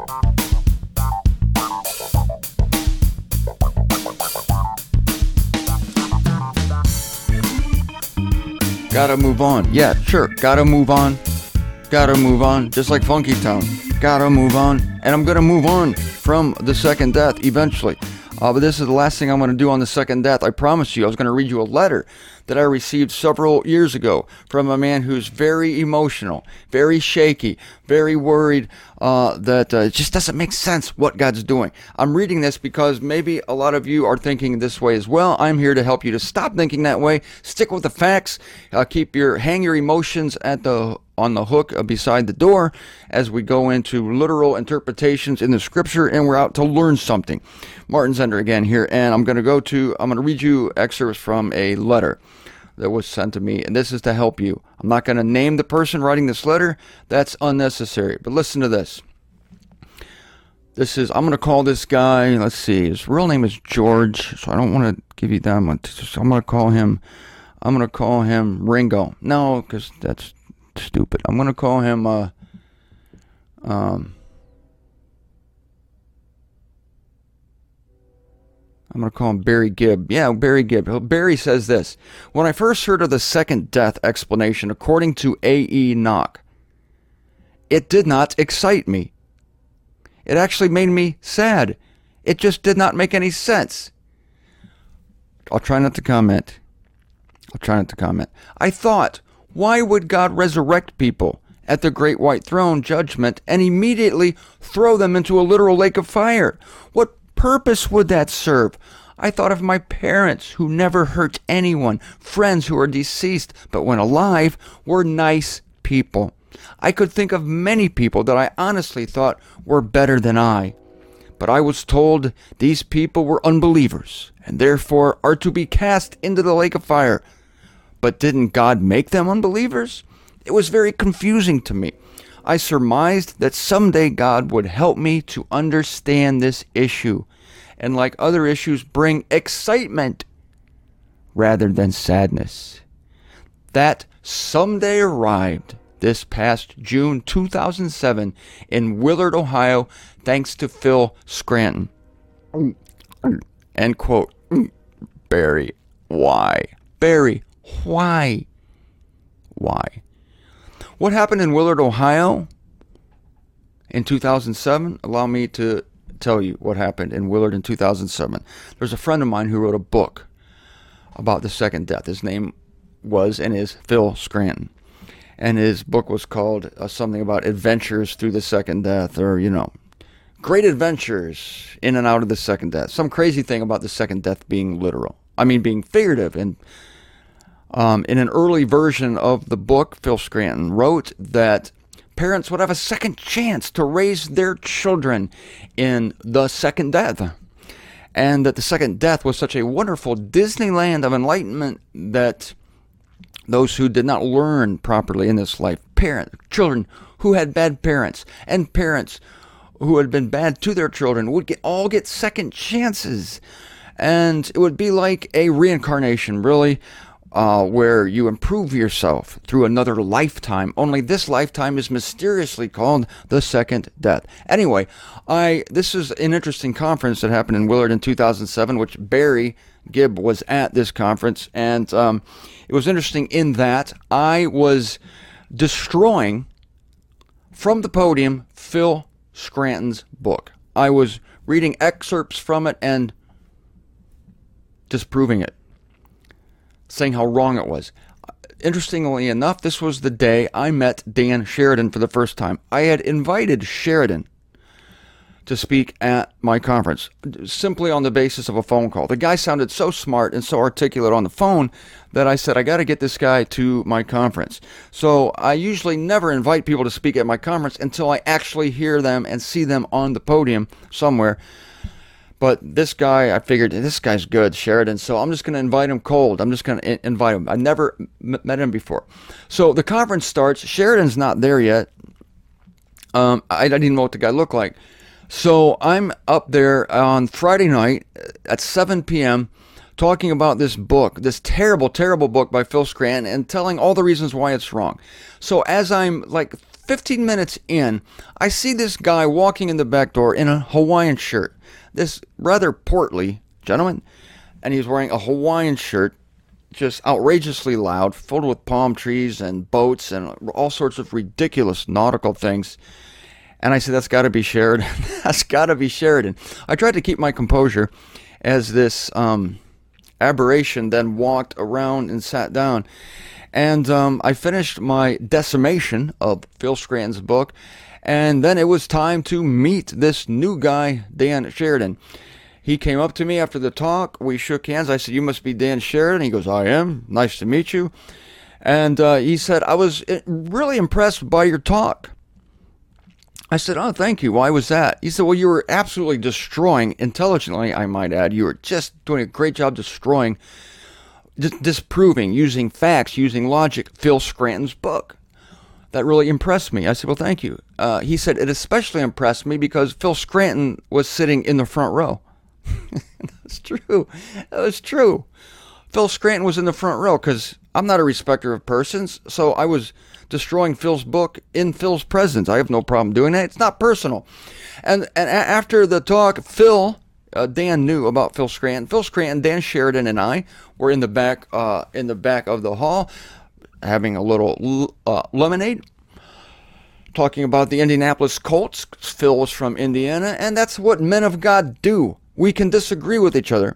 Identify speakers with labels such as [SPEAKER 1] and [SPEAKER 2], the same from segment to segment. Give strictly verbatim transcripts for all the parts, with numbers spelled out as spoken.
[SPEAKER 1] Gotta move on. Yeah, sure. Gotta move on. Gotta move on. Just like Funky Town. Gotta move on. And I'm gonna move on from the second death eventually. Uh, but this is the last thing I'm going to do on the second death. I promised you I was going to read you a letter that I received several years ago from a man who's very emotional, very shaky, very worried uh, that uh, it just doesn't make sense what God's doing. I'm reading this because maybe a lot of you are thinking this way as well. I'm here to help you to stop thinking that way. Stick with the facts. Uh, keep your hang your emotions at the on the hook uh, beside the door as we go into literal interpretations in the scripture, and we're out to learn something. Martin Zender again here, and I'm going to go to, I'm going to read you excerpts from a letter that was sent to me, and this is to help you. I'm not going to name the person writing this letter. That's unnecessary. But listen to this. This is, I'm going to call this guy, let's see, his real name is George, so I don't want to give you that much. So I'm going to call him, I'm going to call him Ringo. No, because that's stupid. I'm going to call him, uh, um, I'm going to call him Barry Gibb. Yeah, Barry Gibb. Barry says this. When I first heard of the second death explanation, according to A E. Nock, it did not excite me. It actually made me sad. It just did not make any sense. I'll try not to comment. I'll try not to comment. I thought, why would God resurrect people at the great white throne judgment and immediately throw them into a literal lake of fire? What purpose would that serve? I thought of my parents who never hurt anyone, friends who are deceased but when alive were nice people. I could think of many people that I honestly thought were better than I. But I was told these people were unbelievers and therefore are to be cast into the lake of fire. But didn't God make them unbelievers? It was very confusing to me. I surmised that someday God would help me to understand this issue, and like other issues, bring excitement rather than sadness. That someday arrived this past June two thousand seven in Willard, Ohio, thanks to Phil Scranton. End quote. Barry, why? Barry, why? Why? What happened in Willard, Ohio in two thousand seven? Allow me to tell you what happened in Willard in two thousand seven. There's a friend of mine who wrote a book about the second death. His name was and is Phil Scranton. And his book was called uh, something about adventures through the second death, or, you know, great adventures in and out of the second death. Some crazy thing about the second death being literal. I mean, being figurative. And um, in an early version of the book, Phil Scranton wrote that parents would have a second chance to raise their children in the second death. And that the second death was such a wonderful Disneyland of enlightenment that those who did not learn properly in this life, parents, children who had bad parents, and parents who had been bad to their children would get all get second chances. And it would be like a reincarnation, really, uh, where you improve yourself through another lifetime. Only this lifetime is mysteriously called the second death. Anyway, I this is an interesting conference that happened in Willard in two thousand seven, which Barry Gibb was at this conference. And um, it was interesting in that I was destroying from the podium Phil Scranton's book. I was reading excerpts from it and disproving it, saying how wrong it was. Interestingly enough, this was the day I met Dan Sheridan for the first time. I had invited Sheridan to speak at my conference, simply on the basis of a phone call. The guy sounded so smart and so articulate on the phone that I said, I got to get this guy to my conference. So I usually never invite people to speak at my conference until I actually hear them and see them on the podium somewhere. But this guy, I figured, this guy's good, Sheridan, so I'm just going to invite him cold. I'm just going to invite him. I never m- met him before. So the conference starts. Sheridan's not there yet. Um, I didn't even know what the guy looked like. So I'm up there on Friday night at seven p.m. talking about this book, this terrible, terrible book by Phil Scranton, and telling all the reasons why it's wrong. So as I'm like fifteen minutes in, I see this guy walking in the back door in a Hawaiian shirt. This rather portly gentleman, and he's wearing a Hawaiian shirt, just outrageously loud, filled with palm trees and boats and all sorts of ridiculous nautical things. And I said, that's got to be Sheridan. That's got to be Sheridan. I tried to keep my composure as this um, aberration then walked around and sat down. And um, I finished my decimation of Phil Scranton's book. And then it was time to meet this new guy, Dan Sheridan. He came up to me after the talk. We shook hands. I said, you must be Dan Sheridan. He goes, I am. Nice to meet you. And uh, he said, I was really impressed by your talk. I said, oh, thank you. Why was that? He said, well, you were absolutely destroying, intelligently, I might add. You were just doing a great job destroying, dis- disproving, using facts, using logic, Phil Scranton's book. That really impressed me. I said, well, thank you. Uh, he said, it especially impressed me because Phil Scranton was sitting in the front row. That's true. That was true. Phil Scranton was in the front row because I'm not a respecter of persons, so I was destroying Phil's book in Phil's presence. I have no problem doing that. It's not personal. And and a- after the talk, Phil, uh, Dan knew about Phil Scranton. Phil Scranton, Dan Sheridan, and I were in the back uh, in the back of the hall, having a little uh, lemonade, talking about the Indianapolis Colts. Phil was from Indiana, and that's what men of God do. We can disagree with each other,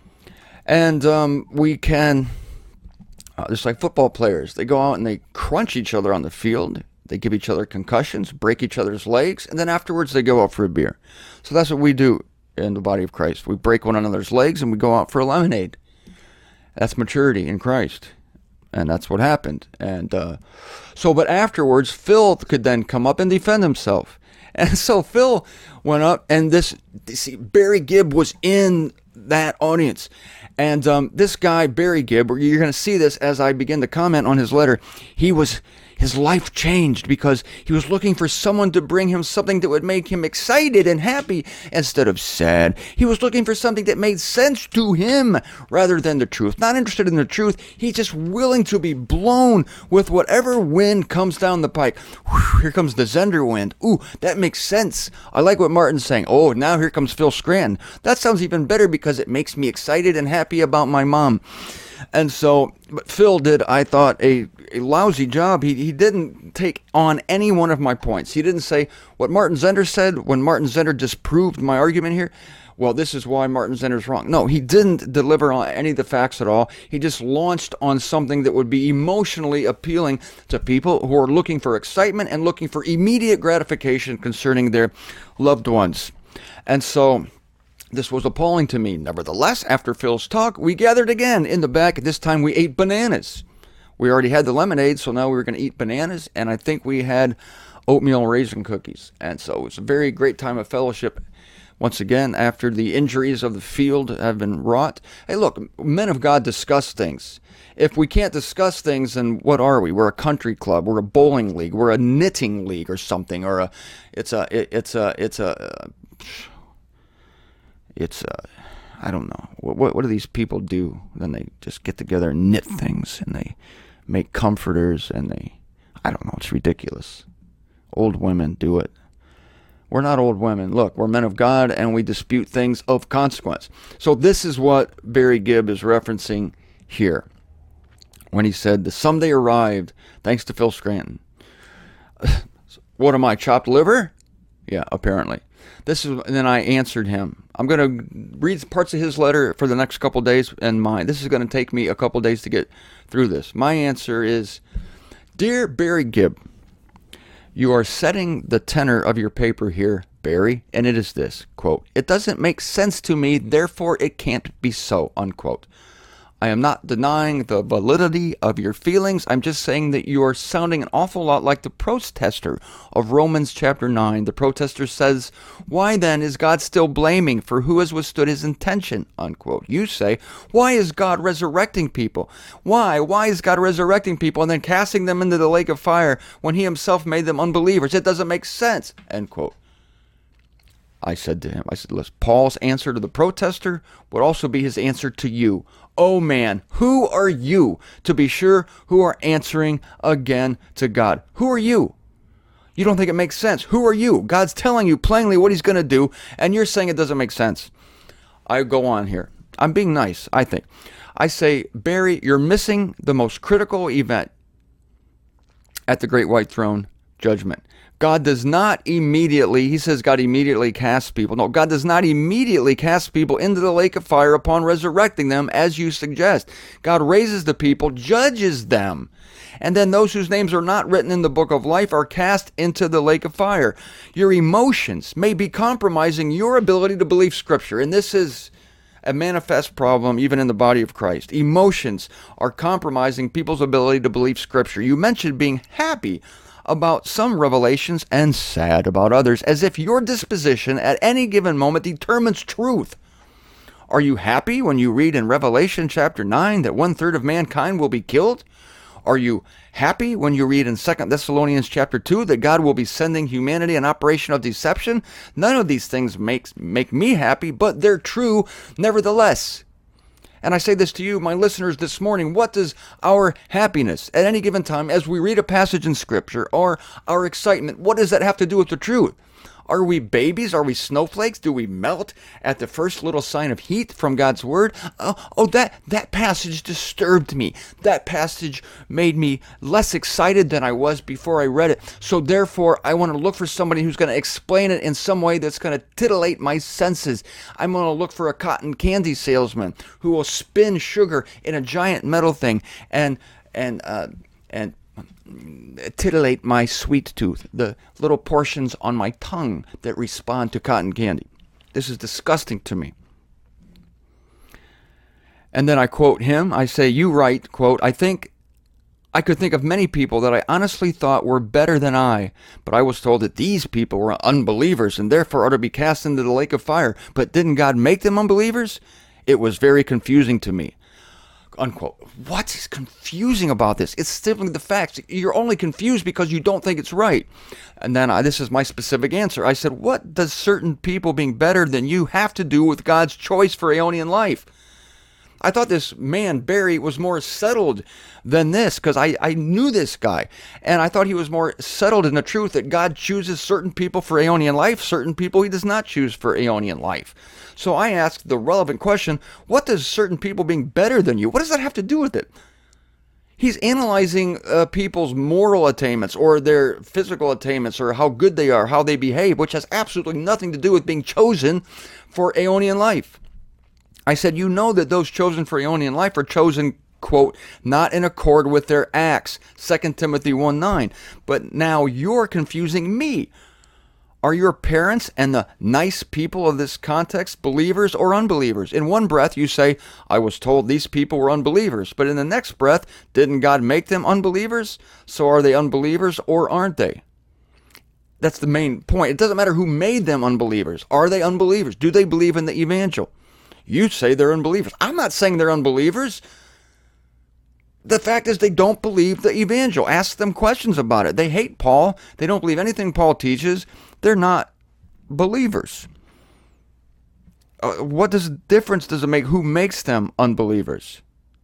[SPEAKER 1] and um, we can, uh, just like football players, they go out and they crunch each other on the field. They give each other concussions, break each other's legs, and then afterwards they go out for a beer. So that's what we do in the body of Christ. We break one another's legs and we go out for a lemonade. That's maturity in Christ. And that's what happened. And uh, so, but afterwards, Phil could then come up and defend himself. And so Phil went up, and this, see, Barry Gibb was in that audience. And um, this guy, Barry Gibb, you're going to see this as I begin to comment on his letter, he was, his life changed because he was looking for someone to bring him something that would make him excited and happy instead of sad. He was looking for something that made sense to him rather than the truth. Not interested in the truth. He's just willing to be blown with whatever wind comes down the pike. Whew, here comes the Zender wind. Ooh, that makes sense. I like what Martin's saying. Oh, now here comes Phil Scranton. That sounds even better because it makes me excited and happy about my mom. And so, but Phil did, I thought, a, a lousy job. He he didn't take on any one of my points. He didn't say what Martin Zender said when Martin Zender disproved my argument here. Well, this is why Martin Zender's wrong. No, he didn't deliver on any of the facts at all. He just launched on something that would be emotionally appealing to people who are looking for excitement and looking for immediate gratification concerning their loved ones. And so this was appalling to me. Nevertheless, after Phil's talk, we gathered again in the back. This time we ate bananas. We already had the lemonade, so now we were going to eat bananas, and I think we had oatmeal raisin cookies. And so it was a very great time of fellowship. Once again, after the injuries of the field have been wrought. Hey, look, men of God discuss things. If we can't discuss things, then what are we? We're a country club. We're a bowling league. We're a knitting league or something. Or a, it's a, it, it's a, it's a, it's a, I don't know. What, what do these people do? Then they just get together and knit things, and they make comforters, and they, I don't know. It's ridiculous. Old women do it. We're not old women. Look, we're men of God, and we dispute things of consequence. So this is what Barry Gibb is referencing here when he said the someday arrived thanks to Phil Scranton. What am I, chopped liver? Yeah, apparently. This is, and then I answered him. I'm going to read parts of his letter for the next couple days and mine. This is going to take me a couple days to get through this. My answer is, Dear Barry Gibb, you are setting the tenor of your paper here, Barry, and it is this, quote, it doesn't make sense to me, therefore it can't be so, unquote. I am not denying the validity of your feelings. I'm just saying that you are sounding an awful lot like the protester of Romans chapter nine. The protester says, why then is God still blaming for who has withstood his intention, unquote. You say, why is God resurrecting people? Why? Why is God resurrecting people and then casting them into the lake of fire when he himself made them unbelievers? It doesn't make sense, end quote. I said to him, I said, listen, Paul's answer to the protester would also be his answer to you. Oh man, who are you to be sure who are answering again to God? Who are you? You don't think it makes sense. Who are you? God's telling you plainly what he's going to do, and you're saying it doesn't make sense. I go on here. I'm being nice, I think. I say, Barry, you're missing the most critical event at the Great White Throne judgment. God does not immediately, he says God immediately casts people. No, God does not immediately cast people into the lake of fire upon resurrecting them, as you suggest. God raises the people, judges them, and then those whose names are not written in the book of life are cast into the lake of fire. Your emotions may be compromising your ability to believe Scripture, and this is a manifest problem even in the body of Christ. Emotions are compromising people's ability to believe Scripture. You mentioned being happy about some revelations and sad about others, as if your disposition at any given moment determines truth. Are you happy when you read in Revelation chapter nine that one-third of mankind will be killed? Are you happy when you read in Second Thessalonians chapter two that God will be sending humanity an operation of deception? None of these things makes, make me happy, but they're true nevertheless. And I say this to you, my listeners, this morning. What does our happiness at any given time as we read a passage in Scripture, or our excitement, what does that have to do with the truth? Are we babies? Are we snowflakes? Do we melt at the first little sign of heat from God's Word? Oh, oh that, that passage disturbed me. That passage made me less excited than I was before I read it. So therefore, I want to look for somebody who's going to explain it in some way that's going to titillate my senses. I'm going to look for a cotton candy salesman who will spin sugar in a giant metal thing and and uh, and titillate my sweet tooth, the little portions on my tongue that respond to cotton candy. This is disgusting to me. And then I quote him. I say, you write, quote, I think I could think of many people that I honestly thought were better than I, but I was told that these people were unbelievers and therefore ought to be cast into the lake of fire. But didn't God make them unbelievers? It was very confusing to me. Unquote. What is confusing about this? It's simply the facts. You're only confused because you don't think it's right. And then I, this is my specific answer. I said, what does certain people being better than you have to do with God's choice for Aeonian life? I thought this man, Barry, was more settled than this, because I, I knew this guy. And I thought he was more settled in the truth that God chooses certain people for Aeonian life, certain people he does not choose for Aeonian life. So I asked the relevant question, what does certain people being better than you, what does that have to do with it? He's analyzing uh, people's moral attainments or their physical attainments or how good they are, how they behave, which has absolutely nothing to do with being chosen for Aeonian life. I said, you know that those chosen for Aeonian life are chosen, quote, not in accord with their acts, Second Timothy one nine. But now you're confusing me. Are your parents and the nice people of this context believers or unbelievers? In one breath, you say, I was told these people were unbelievers. But in the next breath, didn't God make them unbelievers? So are they unbelievers or aren't they? That's the main point. It doesn't matter who made them unbelievers. Are they unbelievers? Do they believe in the evangel? You say they're unbelievers. I'm not saying they're unbelievers. The fact is they don't believe the evangel. Ask them questions about it. They hate Paul. They don't believe anything Paul teaches. They're not believers. Uh, what does difference does it make? Who makes them unbelievers?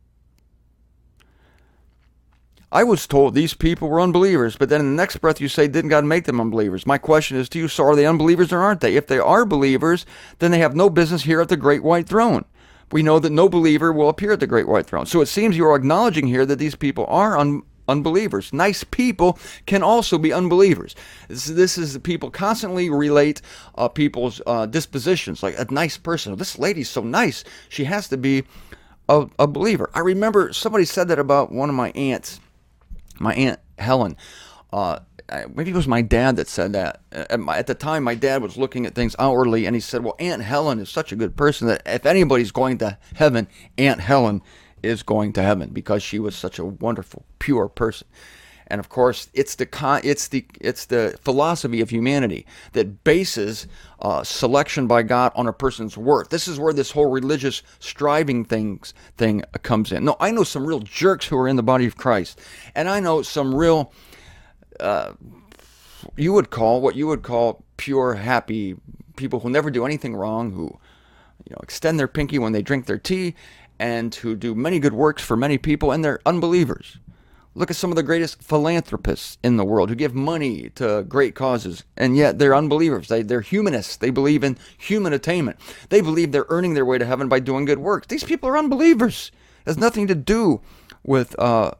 [SPEAKER 1] I was told these people were unbelievers, but then in the next breath you say, didn't God make them unbelievers? My question is to you, so are they unbelievers or aren't they? If they are believers, then they have no business here at the Great White Throne. We know that no believer will appear at the Great White Throne. So it seems you are acknowledging here that these people are un- unbelievers. Nice people can also be unbelievers. This, this is people constantly relate uh, people's uh, dispositions, like a nice person. This lady's so nice, she has to be a, a believer. I remember somebody said that about one of my aunts. My Aunt Helen, uh, maybe it was my dad that said that. At, my, at the time, my dad was looking at things outwardly, and he said, well, Aunt Helen is such a good person that if anybody's going to heaven, Aunt Helen is going to heaven because she was such a wonderful, pure person. And of course, it's the con- it's the it's the philosophy of humanity that bases uh, selection by God on a person's worth. This is where this whole religious striving things thing comes in. No, I know some real jerks who are in the body of Christ, and I know some real uh, you would call what you would call pure, happy people who never do anything wrong, who you know extend their pinky when they drink their tea, and who do many good works for many people, and they're unbelievers. Look at some of the greatest philanthropists in the world who give money to great causes, and yet they're unbelievers. They, they're humanists. They believe in human attainment. They believe they're earning their way to heaven by doing good works. These people are unbelievers. It has nothing to do with uh,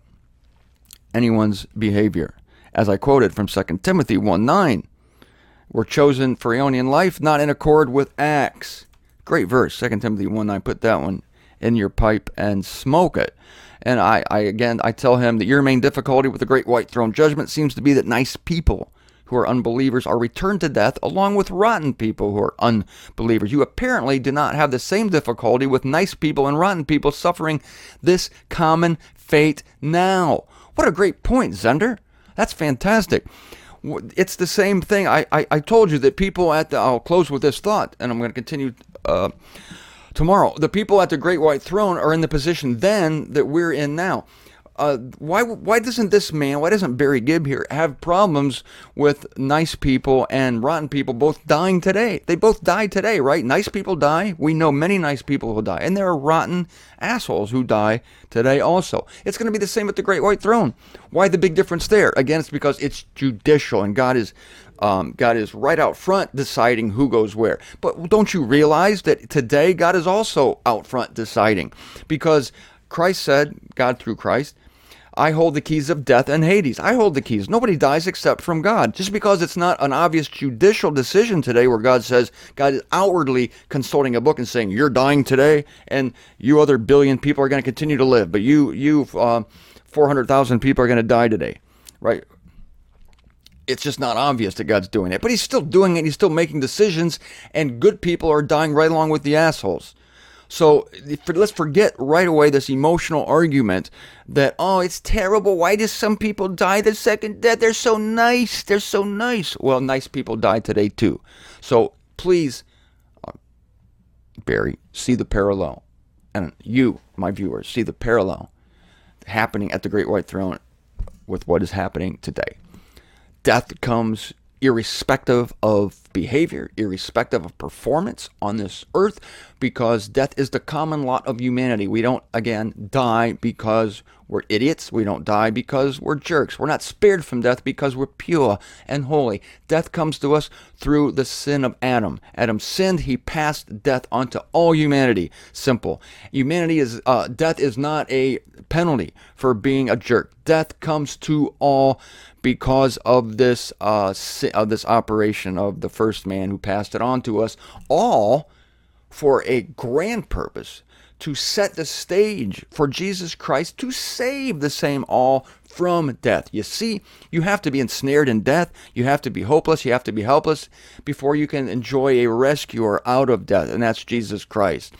[SPEAKER 1] anyone's behavior. As I quoted from Second Timothy one nine, we're chosen for Aeonian life, not in accord with acts. Great verse, Second Timothy one nine. Put that one in your pipe and smoke it. And I, I, again, I tell him that your main difficulty with the great white throne judgment seems to be that nice people who are unbelievers are returned to death along with rotten people who are unbelievers. You apparently do not have the same difficulty with nice people and rotten people suffering this common fate now. What a great point, Zender. That's fantastic. It's the same thing. I, I, I told you that people at the, I'll close with this thought, and I'm going to continue uh, tomorrow. The people at the great white throne are in the position then that we're in now. Uh, why why doesn't this man, why doesn't Barry Gibb here have problems with nice people and rotten people both dying today? They both die today, right? Nice people die. We know many nice people who die. And there are rotten assholes who die today also. It's going to be the same at the great white throne. Why the big difference there? Again, it's because it's judicial and God is um, God is right out front deciding who goes where. But don't you realize that today God is also out front deciding? Because Christ said, God through Christ, I hold the keys of death and Hades. I hold the keys. Nobody dies except from God. Just because it's not an obvious judicial decision today where God says, God is outwardly consulting a book and saying, you're dying today and you other billion people are going to continue to live. But you, you uh, four hundred thousand people are going to die today, right? It's just not obvious that God's doing it. But he's still doing it. He's still making decisions, and good people are dying right along with the assholes. So let's forget right away this emotional argument that, oh, it's terrible. Why do some people die the second death? They're so nice. They're so nice. Well, nice people die today too. So please, uh, Barry, see the parallel. And you, my viewers, see the parallel happening at the Great White Throne with what is happening today. Death comes irrespective of behavior, irrespective of performance on this earth, because death is the common lot of humanity. We don't, again, die because we're idiots. We don't die because we're jerks. We're not spared from death because we're pure and holy. Death comes to us through the sin of Adam. Adam sinned. He passed death onto all humanity. Simple. Humanity is, uh, death is not a penalty for being a jerk. Death comes to all because of this uh, of this operation of the first man who passed it on to us, all for a grand purpose, to set the stage for Jesus Christ to save the same all from death. You see, you have to be ensnared in death, you have to be hopeless, you have to be helpless before you can enjoy a rescuer out of death, and that's Jesus Christ.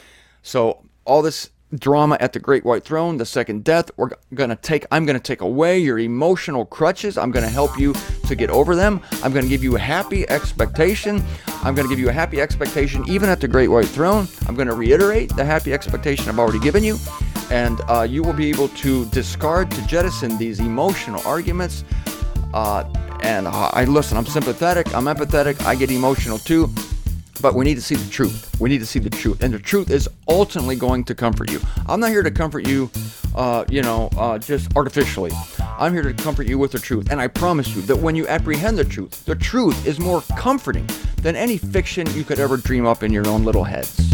[SPEAKER 1] So all this drama at the Great White Throne, the second death, we're gonna take I'm gonna take away your emotional crutches. I'm gonna help you to get over them. I'm gonna give you a happy expectation. I'm gonna give you a happy expectation even at the Great White Throne. I'm gonna reiterate the happy expectation I've already given you, and uh, you will be able to discard, to jettison these emotional arguments. Uh, and uh, I listen, I'm sympathetic, I'm empathetic, I get emotional too. But we need to see the truth. We need to see the truth. And the truth is ultimately going to comfort you. I'm not here to comfort you, uh, you know, uh, just artificially. I'm here to comfort you with the truth. And I promise you that when you apprehend the truth, the truth is more comforting than any fiction you could ever dream up in your own little heads.